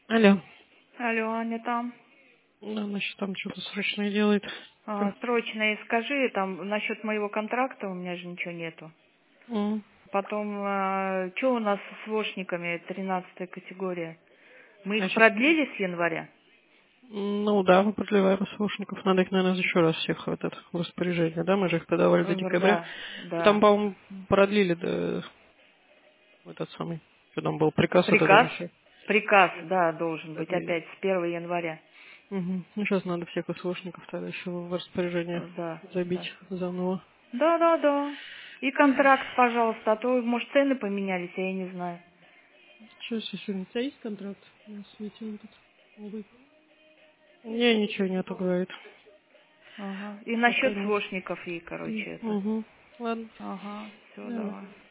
Алло. Алло, Аня там. Да, значит, там что-то срочное делает. Чё? Срочно и скажи, там, насчет моего контракта у меня же ничего нету. М. Потом, что у нас с ВОшниками, 13-я категория? Мы их Значит, продлили с января? ну да, мы продлеваем СВшников. Надо их, наверное, еще раз всех в этот в распоряжение, да? Мы же их подавали до декабря. Да, Там, да. по-моему, продлили до этот самый, что там был приказ этот Приказ? еще Приказ, да, должен быть продлили. опять с 1 января. Угу. Ну, сейчас надо всех СВшников тогда еще в распоряжение Да, забить да. заново. Да, да, да. И контракт, пожалуйста, а то, может, цены поменялись, а я не знаю. Что сегодня? У тебя есть контракт? На свете он тут. Новый. Не, ничего нету, говорит. Ага. И Пока насчет нет. СВОшников и, короче, это. Угу. Ладно. Ага, все, Давай. давай.